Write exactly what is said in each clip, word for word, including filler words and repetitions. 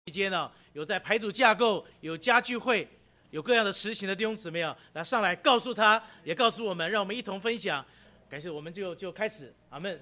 期间呢，有在排组架构、有家聚会、有各样的实行的弟兄姊妹啊，来上来告诉他，也告诉我们，让我们一同分享。感谢，我们就就开始，阿们。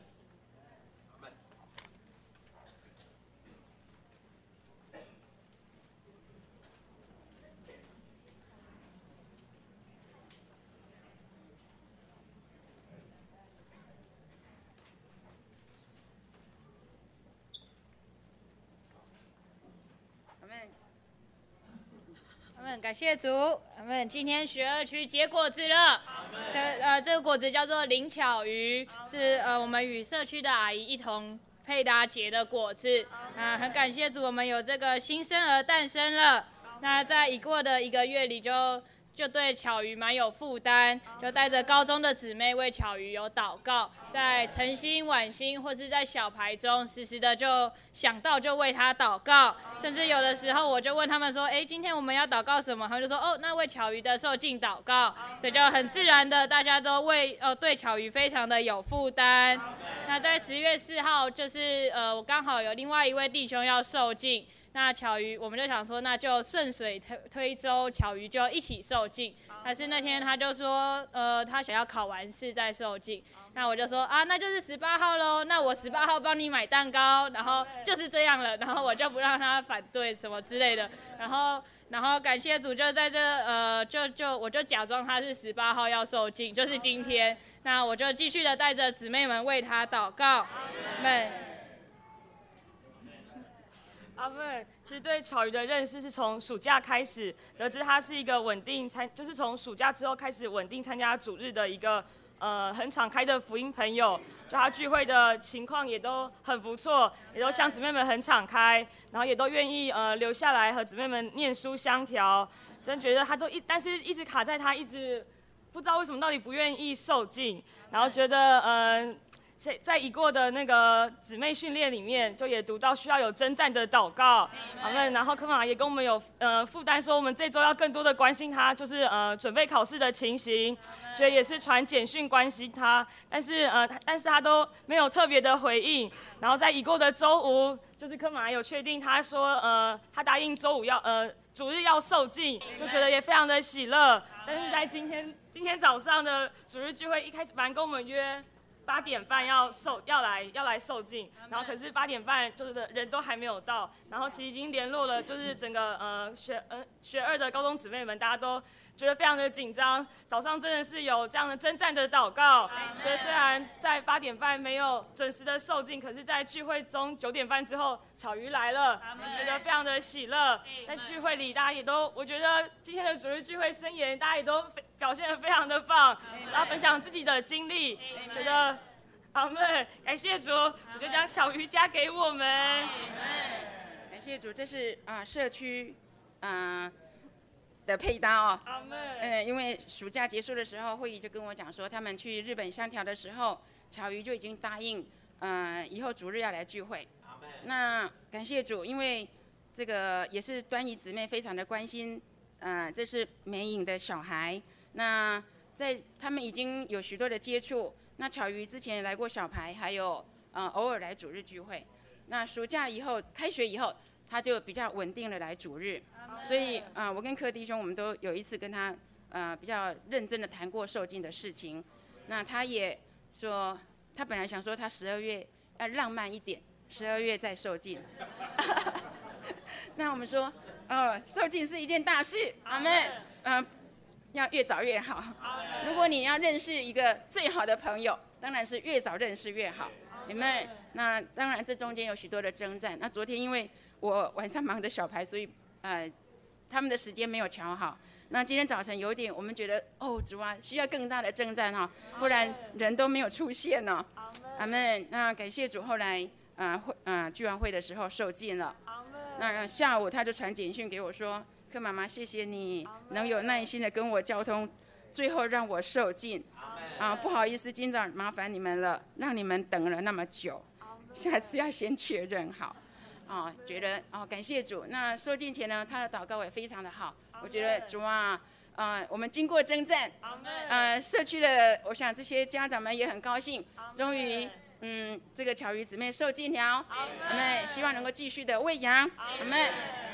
感谢主，我们今天学二区结果子了。这呃，这个果子叫做灵巧鱼，是呃我们与社区的阿姨一同配搭结的果子。啊、呃，很感谢主，我们有这个新生儿诞生了。那在已过的一个月里就。就对巧鱼蛮有负担，就带着高中的姊妹为巧鱼有祷告，在晨星、晚星或是在小牌中，时时的就想到就为他祷告，甚至有的时候我就问他们说，哎，今天我们要祷告什么？他们就说，哦，那为巧鱼的受尽祷告，所以就很自然的大家都为呃对巧鱼非常的有负担。那在十月四号，就是呃我刚好有另外一位弟兄要受尽。那巧鱼，我们就想说，那就顺水推推舟，巧鱼就一起受尽。但是那天他就说，呃，他想要考完试再受尽。那我就说啊，那就是十八号喽。那我十八号帮你买蛋糕，然后就是这样了。然后我就不让他反对什么之类的。然后，然后感谢主，就在这呃，就就我就假装他是十八号要受尽，就是今天。那我就继续的带着姊妹们为他祷告，们。 阿们，其实对巧鱼的认识是从暑假开始，得知他是一个稳定参，就是从暑假之后开始稳定参加主日的一个呃很敞开的福音朋友。就他聚会的情况也都很不错，也都向姊妹们很敞开，然后也都愿意呃留下来和姊妹们念书相调。真觉得他都一，但是一直卡在他一直不知道为什么到底不愿意受尽，然后觉得嗯。呃在已过的那个姊妹训练里面，就也读到需要有征战的祷告，好们，然后科玛也跟我们有呃负担说，我们这周要更多的关心他，就是呃准备考试的情形，觉得也是传简讯关心他，但是呃但是他都没有特别的回应，然后在已过的周五，就是科玛有确定他说呃他答应周五要呃主日要受尽，就觉得也非常的喜乐，但是在今天今天早上的主日聚会一开始本来跟我们约。八点半要受要来要来受尽，然后可是八点半就是人都还没有到，然后其实已经联络了，就是整个呃学呃学二的高中姊妹们，大家都觉得非常的紧张。早上真的是有这样的征战的祷告，觉得虽然在八点半没有准时的受尽，可是在聚会中九点半之后巧鱼来了，就觉得非常的喜乐。在聚会里大家也都，我觉得今天的主日聚会申言，大家也都表现得非常的棒，然后分享自己的经历，觉得。阿们，感谢主，主就将巧鱼加给我们。 感谢主，这是啊、呃、社区啊、呃、的配搭哦。 阿们。 嗯，因为暑假结束的时候，会议就跟我讲说，他们去日本相调的时候，巧鱼就已经答应，嗯、呃，以后主日要来聚会。阿们。那感谢主，因为这个也是端仪姊妹非常的关心，嗯、呃，这是美颖的小孩，那在他们已经有许多的接触。那巧鱼之前来过小排，还有呃偶尔来主日聚会。那暑假以后，开学以后，他就比较稳定的来主日。所以啊、呃，我跟柯弟兄，我们都有一次跟他呃比较认真的谈过受尽的事情。那他也说，他本来想说他十二月要浪漫一点，十二月再受尽。那我们说，呃，受尽是一件大事，阿们，嗯、呃。要越早越好。如果你要认识一个最好的朋友，当然是越早认识越好。你们那当然这中间有许多的征战。那昨天因为我晚上忙着小排，所以呃他们的时间没有调好。那今天早晨有点我们觉得哦主啊需要更大的征战哈、哦，不然人都没有出现呢、哦。阿们。那感谢主，后来呃会呃聚完会的时候受尽了。那下午他就传简讯给我说。柯妈妈，谢谢你能有耐心的跟我交通，最后让我受尽。啊，不好意思，今早麻烦你们了，让你们等了那么久，下次要先确认好。啊，觉得啊，感谢主。那受尽前呢，他的祷告也非常的好，我觉得主啊，啊，我们经过征战，呃，社区的，我想这些家长们也很高兴，终于。嗯，这个巧鱼姊妹受尽了，我们希望能够继续的喂养，我们。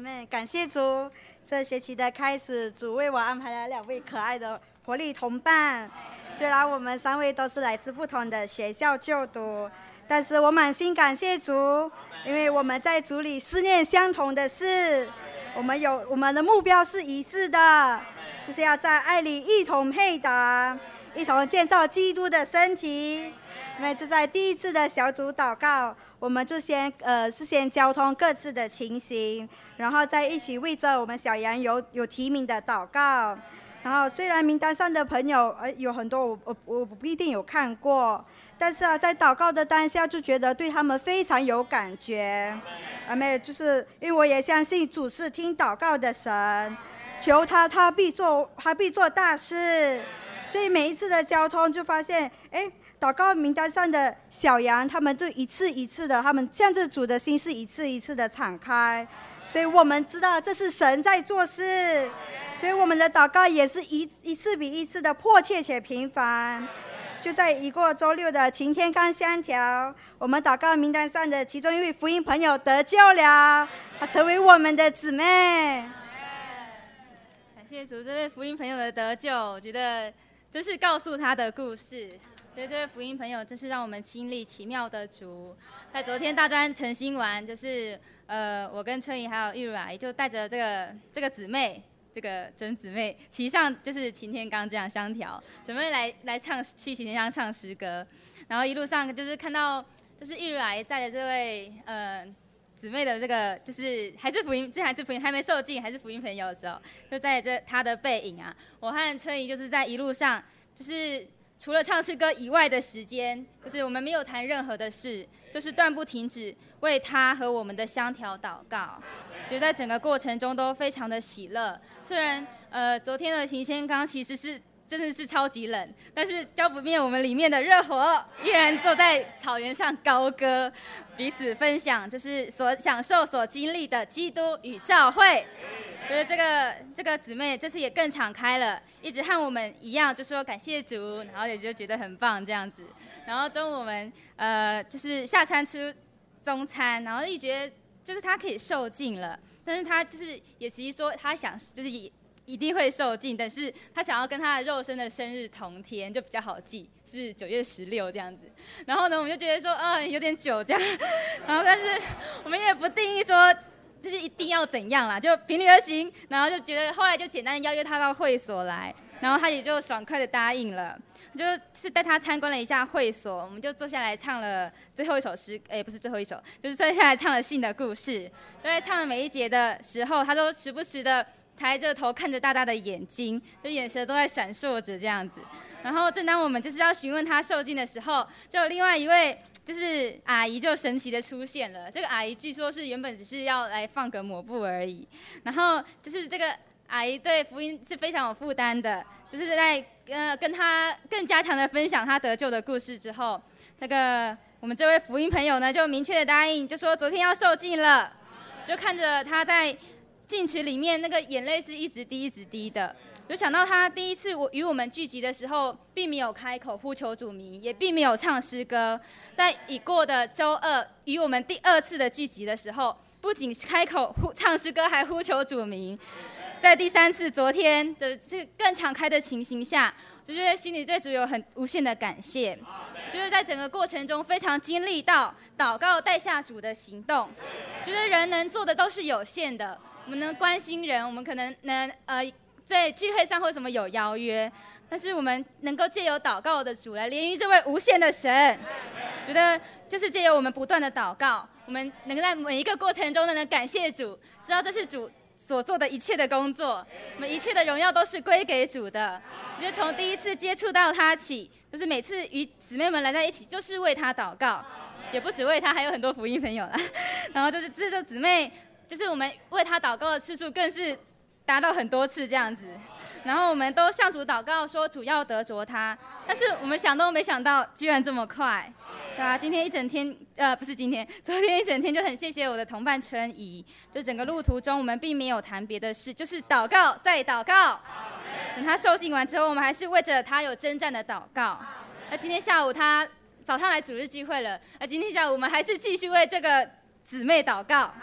们感谢主，这学期的开始，主为我安排了两位可爱的活力同伴。虽然我们三位都是来自不同的学校就读，但是我满心感谢主，因为我们在主里思念相同的事，我们有我们的目标是一致的，就是要在爱里一同配搭，一同建造基督的身体。因为就在第一次的小组祷告，我们就先呃是先交通各自的情形，然后再一起为着我们小羊有有提名的祷告。然后虽然名单上的朋友呃有很多我我我不一定有看过，但是啊在祷告的当下就觉得对他们非常有感觉。阿妹，就是因为我也相信主是听祷告的神，求他他必做他必做大事。所以每一次的交通就发现，哎，祷告名单上的小羊，他们就一次一次的，他们向着主的心是一次一次的敞开。所以我们知道这是神在做事，所以我们的祷告也是一一次比一次的迫切且频繁。就在一过周六的晴天刚相调，我们祷告名单上的其中一位福音朋友得救了，他成为我们的姊妹。 感谢主，这位福音朋友的得救，我觉得这是告诉他的故事。所以这位福音朋友真是让我们经历奇妙的主。在昨天大专晨星完，就是呃，我跟春怡还有玉茹阿姨就带着这个这个姊妹，这个真姊妹骑上就是擎天岗这样相调，准备来来唱去擎天岗唱诗歌。然后一路上就是看到就是玉茹阿姨载着这位呃姊妹的这个就是还是福音，这还是福音还没受浸还是福音朋友的时候，就在这她的背影啊，我和春怡就是在一路上就是。除了唱诗歌以外的时间，就是我们没有谈任何的事，就是断不停止为他和我们的相调祷告。就在整个过程中都非常的喜乐。虽然呃昨天的擎天岗其实是真的是超级冷，但是浇不灭我们里面的热火，依然坐在草原上高歌，彼此分享，就是所享受、所经历的基督与教会。觉得这个这个姊妹这次也更敞开了，一直和我们一样，就说感谢主，然后也就觉得很棒这样子。然后中午我们呃就是下餐吃中餐，然后一觉得就是她可以受尽了，但是她就是也其实说她想就是也一定会受尽，但是她想要跟她的肉身的生日同天，就比较好记，是九月十六这样子。然后呢，我们就觉得说，呃，有点久这样，然后但是我们也不定义说。就是一定要怎样啦，就平率而行，然后就觉得后来就简单邀约他到会所来，然后他也就爽快的答应了，就是带他参观了一下会所，我们就坐下来唱了最后一首诗，哎，不是最后一首，就是坐下来唱了信的故事。就在唱每一节的时候，他都时不时的抬着头看着大大的眼睛，就眼神都在闪烁着这样子。然后正当我们就是要询问他受尽的时候，就有另外一位就是阿姨就神奇的出现了。这个阿姨据说是原本只是要来放个抹布而已，然后就是这个阿姨对福音是非常有负担的，就是在呃跟他更加强的分享他得救的故事之后，那个我们这位福音朋友呢就明确的答应，就说昨天要受尽了，就看着他在浸池里面那个眼泪是一直滴一直滴的。就想到他第一次我与我们聚集的时候，并没有开口呼求主名，也并没有唱诗歌。在已过的周二与我们第二次的聚集的时候，不仅开口呼唱诗歌，还呼求主名。在第三次昨天的这更敞开的情形下，就觉得心里对主有很无限的感谢。就是在整个过程中非常经历到祷告带下主的行动。觉得人能做的都是有限的，我们能关心人，我们可能能呃。在聚会上或什么有邀约，但是我们能够借由祷告的主来连于这位无限的神，觉得就是借由我们不断的祷告，我们能在每一个过程中都能感谢主，知道这是主所做的一切的工作，我们一切的荣耀都是归给主的。我觉得从第一次接触到他起，就是每次与姊妹们来在一起，就是为他祷告，也不只为他，还有很多福音朋友啦。然后就是这就姊妹，就是我们为他祷告的次数更是达到很多次这样子，然后我们都向主祷告说主要得着他，但是我们想都没想到居然这么快，对吧？今天一整天，呃，不是今天，昨天一整天就很谢谢我的同伴春怡，就整个路途中我们并没有谈别的事，就是祷告再祷告。等他受浸完之后，我们还是为着他有征战的祷告。那今天下午他早上来主日聚会了，那今天下午我们还是继续为这个姊妹祷告。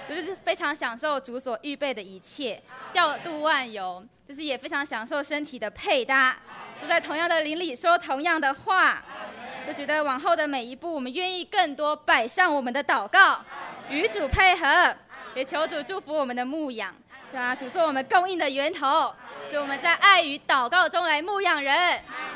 就是非常享受主所预备的一切，调度万有，就是也非常享受身体的配搭，就在同样的灵里说同样的话。就觉得往后的每一步，我们愿意更多摆上我们的祷告，与主配合，也求主祝福我们的牧养，对吧？主做我们供应的源头，使我们在爱与祷告中来牧养人。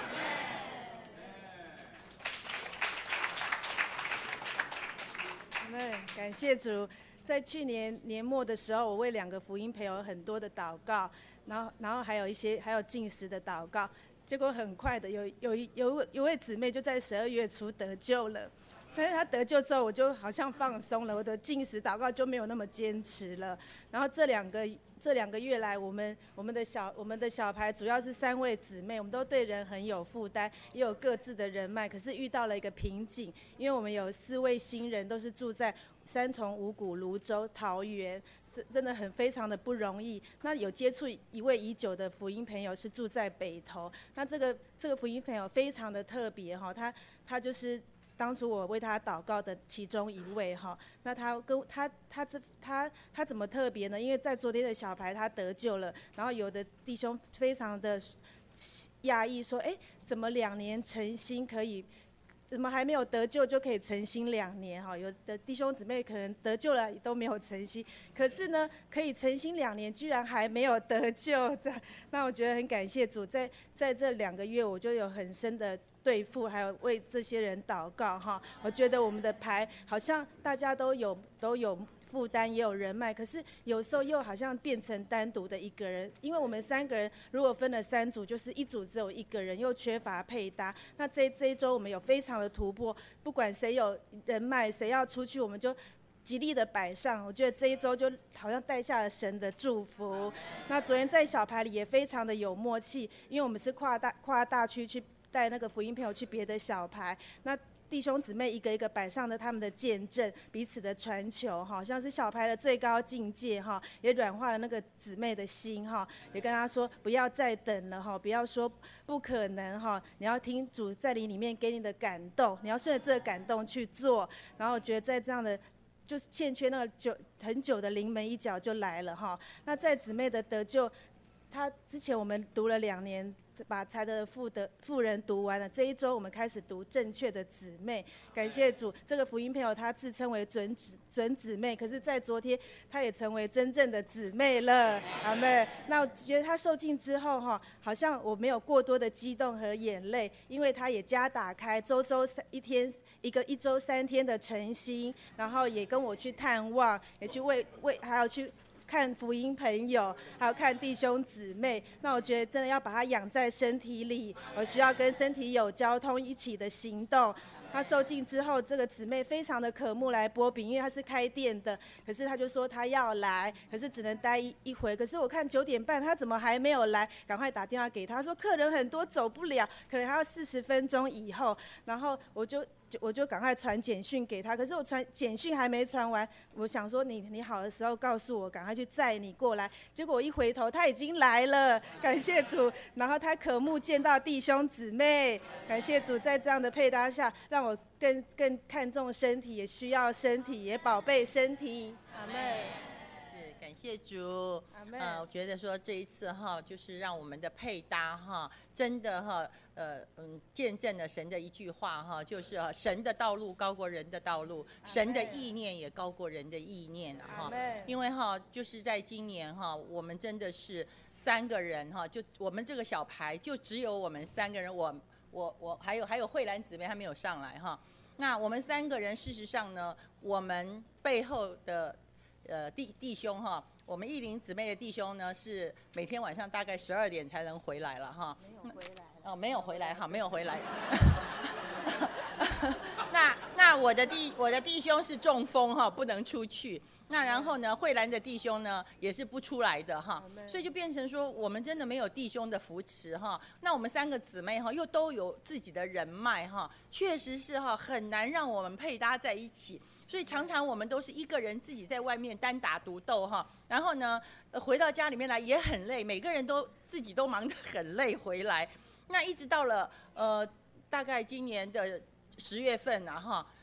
对，感谢主。在去年年末的时候，我为两个福音朋友很多的祷告，然后然后还有一些还有禁食的祷告。结果很快的，有有有有位姊妹就在十二月初得救了，但是她得救之后，我就好像放松了，我的禁食祷告就没有那么坚持了。然后这两个这两个月来，我们我们的小我们的小牌主要是三位姊妹，我们都对人很有负担，也有各自的人脉，可是遇到了一个瓶颈，因为我们有四位新人都是住在三重、五股、泸州、桃园。真的很非常的不容易。那有接触一位已久的福音朋友是住在北投，那这个这个福音朋友非常的特别哈，他他就是当初我为他祷告的其中一位哈。那他跟他他这他他怎么特别呢？因为在昨天的小牌他得救了，然后有的弟兄非常的讶异说，哎，怎么两年诚心可以？怎么还没有得救就可以诚心两年哈？有的弟兄姊妹可能得救了都没有诚心，可是呢，可以诚心两年，居然还没有得救。那我觉得很感谢主，在在这两个月，我就有很深的对付，还有为这些人祷告哈。我觉得我们的牌好像大家都有都有负担，也有人脉，可是有时候又好像变成单独的一个人，因为我们三个人如果分了三组，就是一组只有一个人，又缺乏配搭。那这这一周我们有非常的突破，不管谁有人脉，谁要出去，我们就极力的摆上。我觉得这一周就好像带下了神的祝福。那昨天在小牌里也非常的有默契，因为我们是跨大跨大区去带那个福音朋友去别的小牌，那弟兄姊妹一个一个摆上了他们的见证，彼此的传球，好像是小牌的最高境界哈，也软化了那个姊妹的心哈，也跟他说不要再等了哈，不要说不可能哈，你要听主在你里面给你的感动，你要顺着这个感动去做。然后我觉得在这样的就是欠缺那个久很久的临门一脚就来了哈。那在姊妹的得救，他之前我们读了两年。把才德的妇的妇人读完了，这一周我们开始读正确的姊妹，感谢主。这个福音朋友他自称为准姊准姊妹，可是在昨天他也成为真正的姊妹了，阿们。那我觉得他受浸之后哈，好像我没有过多的激动和眼泪，因为他也家打开，周周三一天一个一周三天的诚心，然后也跟我去探望，也去为为还要去。看福音朋友，还有看弟兄姊妹，那我觉得真的要把它养在身体里，我需要跟身体有交通，一起的行动。他受浸之后，这个姊妹非常的渴慕来波饼，因为他是开店的，可是他就说他要来，可是只能待一一回。可是我看九点半，他怎么还没有来？赶快打电话给他，说客人很多走不了，可能还要四十分钟以后。然后我就我就赶快传简讯给他，可是我传简讯还没传完，我想说你你好的时候告诉我，赶快去载你过来。结果我一回头，他已经来了，感谢主。然后他渴慕见到弟兄姊妹，感谢主，在这样的配搭下，让我更更看重身体，也需要身体，也宝贝身体。阿们。 是感谢主。呃，我觉得说这一次哈，就是让我们的配搭哈，真的哈，呃嗯，见证了神的一句话哈，就是神的道路高过人的道路，神的意念也高过人的意念哈。因为哈，就是在今年哈，我们真的是三个人哈，就我们这个小牌就只有我们三个人，我我我还有还有慧兰姊妹还没有上来哈。那我们三个人事实上呢，我们背后的呃弟弟兄哈。我们义林姊妹的弟兄呢，是每天晚上大概十二点才能回来了哈。没有回来哦，没有回来哈，没有回来。那那我的弟我的弟兄是中风哈，不能出去。那然后呢，慧兰的弟兄呢也是不出来的哈，所以就变成说我们真的没有弟兄的扶持哈。那我们三个姊妹哈又都有自己的人脉哈，确实是哈很难让我们配搭在一起。所以常常我们都是一个人自己在外面单打独斗哈，然后呢，回到家里面来也很累，每个人都自己都忙得很累回来。那一直到了呃大概今年的十月份啊哈，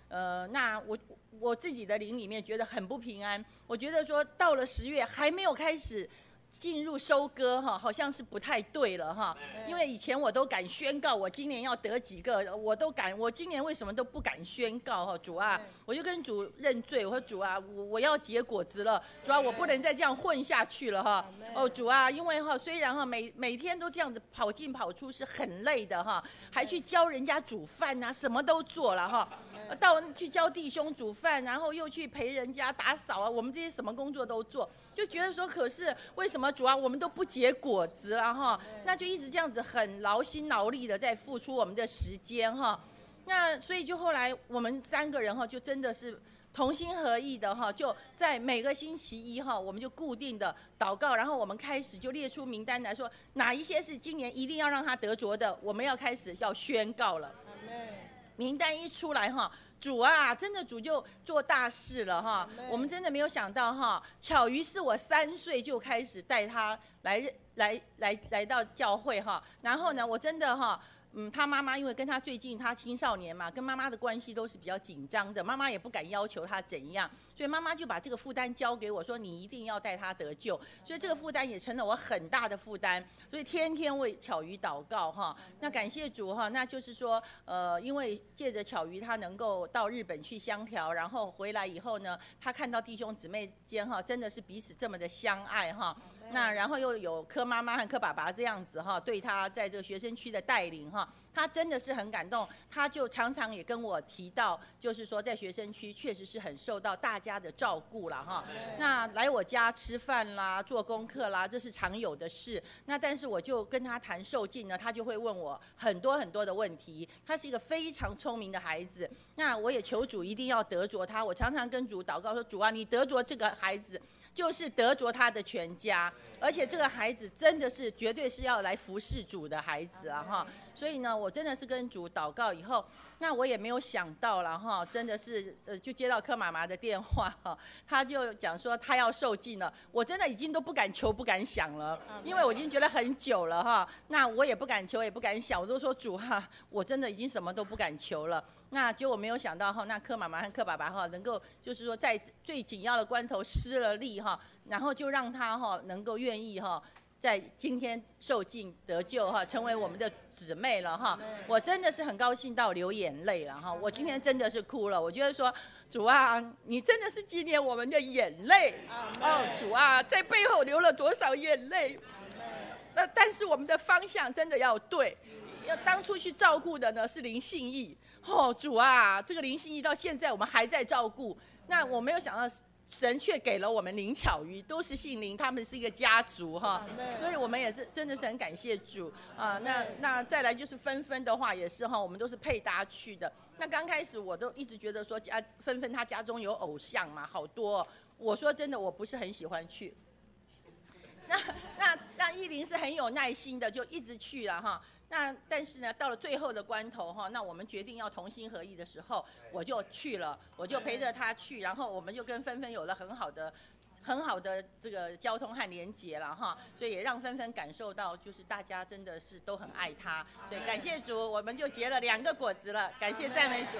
呃，那我我自己的灵里面觉得很不平安，我觉得说到了十月还没有开始进入收割哈，好像是不太对了哈。因为以前我都敢宣告我今年要得几个，我都敢，我今年为什么都不敢宣告哈？主啊，我就跟主认罪，我说主啊，我我要结果子了，主啊，我不能再这样混下去了哈。哦，主啊，因为哈虽然哈每每天都这样子跑进跑出是很累的哈，还去教人家煮饭啊，什么都做了哈。到去教弟兄煮饭，然后又去陪人家打扫啊，我们这些什么工作都做，就觉得说，可是为什么主啊，我们都不结果子了哈？那就一直这样子很劳心劳力的在付出我们的时间哈。那所以就后来我们三个人哈，就真的是同心合意的哈，就在每个星期一哈，我们就固定的祷告，然后我们开始就列出名单来说，哪一些是今年一定要让他得着的，我们要开始要宣告了。名单一出来哈，主啊，真的主就做大事了哈。我们真的没有想到哈，巧于是我三岁就开始带他来来来来到教会哈，然后呢，我真的哈。嗯，他妈妈因为跟他最近他青少年嘛，跟妈妈的关系都是比较紧张的，妈妈也不敢要求他怎样，所以妈妈就把这个负担交给我说，你一定要带他得救，所以这个负担也成了我很大的负担，所以天天为巧瑜祷告哈。那感谢主哈，那就是说，呃，因为借着巧瑜他能够到日本去相调，然后回来以后呢，他看到弟兄姊妹间哈，真的是彼此这么的相爱哈。那然后又有柯妈妈和柯爸爸这样子哈，对他在这个学生区的带领哈，他真的是很感动。他就常常也跟我提到，就是说在学生区确实是很受到大家的照顾了哈。那来我家吃饭啦、做功课啦，这是常有的事。那但是我就跟他谈受尽呢，他就会问我很多很多的问题。他是一个非常聪明的孩子，那我也求主一定要得着他。我常常跟主祷告说，主啊，你得着这个孩子。就是得着他的全家，而且这个孩子真的是绝对是要来服侍主的孩子啊哈，所以呢，我真的是跟主祷告以后，那我也没有想到了哈，真的是呃，就接到柯妈妈的电话哈，他就讲说他要受尽了，我真的已经都不敢求不敢想了，因为我已经觉得很久了哈，那我也不敢求也不敢想，我都说主哈，我真的已经什么都不敢求了。那结果没有想到哈，那柯妈妈和柯爸爸哈，能够就是说在最紧要的关头施了力哈，然后就让他哈能够愿意哈，在今天受尽得救哈，成为我们的姊妹了哈。我真的是很高兴到流眼泪了哈，我今天真的是哭了。我觉得说主啊，你真的是纪念我们的眼泪哦，主啊，在背后流了多少眼泪？那但是我们的方向真的要对，要当初去照顾的呢是林信义。哦，主啊，这个林信义到现在我们还在照顾，那我没有想到神却给了我们林巧瑜，都是姓林，他们是一个家族哈，所以我们也是真的是很感谢主啊。那那再来就是芬芬的话也是哈，我们都是配搭去的。那刚开始我都一直觉得说家芬芬她家中有偶像嘛，好多、哦，我说真的我不是很喜欢去。那那那依林是很有耐心的，就一直去了哈。那但是呢，到了最后的关头哈，那我们决定要同心合意的时候，我就去了，我就陪着他去，然后我们就跟芬芬有了很好的、很好的这个交通和连结了哈，所以也让芬芬感受到，就是大家真的是都很爱他，所以感谢主，我们就结了两个果子了，感谢赞美主。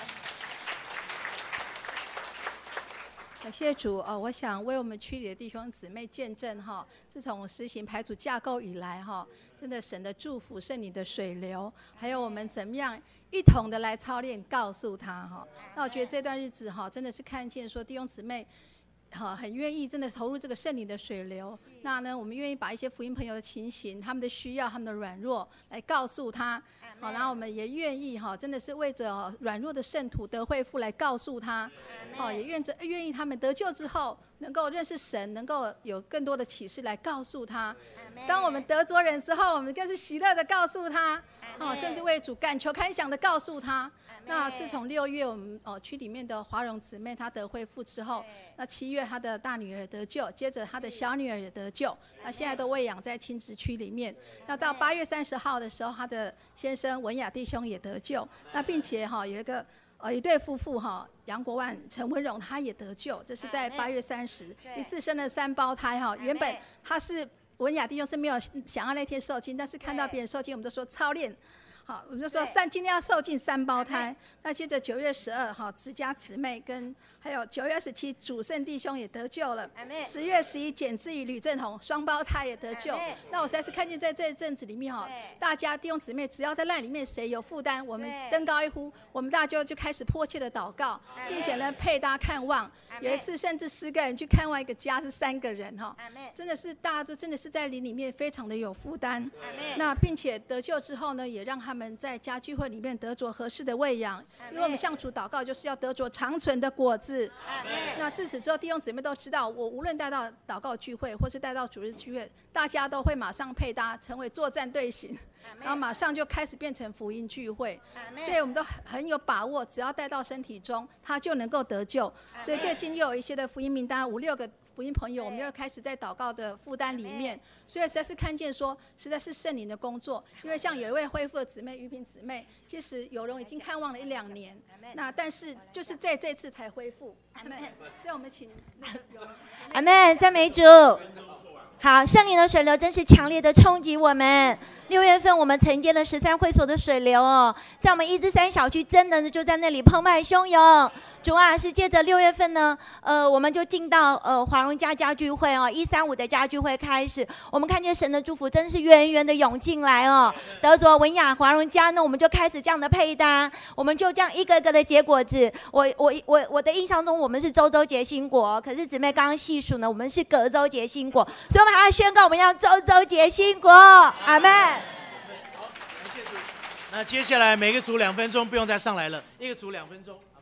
感谢主哦，我想为我们区里的弟兄姊妹见证哈，自从实行排组架构以来哈，真的神的祝福、圣灵的水流，还有我们怎么样一同的来操练，告诉他哈。那我觉得这段日子哈，真的是看见说弟兄姊妹哈很愿意真的投入这个圣灵的水流。那呢，我们愿意把一些福音朋友的情形、他们的需要、他们的软弱来告诉他。好，然后我们也愿意哈，真的是为着软弱的圣徒得恢复来告诉他，好，也愿着愿意他们得救之后能够认识神，能够有更多的启示来告诉他。当我们得着人之后，我们更是喜乐的告诉他，哦，甚至为主感求看想的告诉他。那自从六月我们哦区里面的华荣姊妹她得恢复之后，那七月她的大女儿得救，接着她的小女儿也得救，那现在都喂养在亲职区里面。那到八月三十号的时候，她的先生文雅弟兄也得救，那并且哈、哦、有一个呃一对夫妇哈、哦、杨国万、陈文荣他也得救，这是在八月三十，一次生了三胞胎哈、哦，原本他是文雅弟兄是没有想要那天受精，但是看到别人受精，我们都说操练。 好，我们就说三今天要受尽三胞胎。那接着九月十二号，慈家姊妹跟还有九月二十七主圣弟兄也得救了。十月十一简志宇、吕正宏双胞胎也得救。那我实在是看见在这一阵子里面哈，大家弟兄姊妹只要在赖里面谁有负担，我们登高一呼，我们大家就就开始迫切的祷告，并且呢配搭看望。有一次甚至十个人去看望一个家是三个人哈，真的是大家都真的是在灵里面非常的有负担。那并且得救之后呢，也让他们在家聚会里面得着合适的喂养，因为我们向主祷告就是要得着长存的果子。那自此之后，弟兄姊妹都知道，我无论带到祷告聚会或是带到主日聚会，大家都会马上配搭成为作战队形，然后马上就开始变成福音聚会，所以我们都很有把握，只要带到身体中，他就能够得救。所以最近又有一些的福音名单，五六个福音朋友，我们又开始在祷告的负担里面，所以实在是看见说，实在是圣灵的工作。因为像有一位恢复的姊妹于萍姊妹，其实有容已经看望了一两年，那但是就是在这次才恢复。阿门。所以我们请那个有阿门，赞美主。好，圣灵的水流真是强烈的冲击我们。六月份我们承接了十三会所的水流哦，在我们一至三小区真的就在那里澎湃汹涌。主啊，是借着六月份呢，呃，我们就进到呃华荣家家聚会哦，一三五的家聚会开始，我们看见神的祝福真是源源的涌进来哦。德卓文雅华荣家呢，我们就开始这样的配搭，我们就这样一个个的结果子。我我我我的印象中，我们是周周结新果，可是姊妹刚刚细数呢，我们是隔周结新果，所以我们还要宣告我们要周周结新果。阿们。 那接下来每个组两分钟，不用再上来了，一个组两分钟。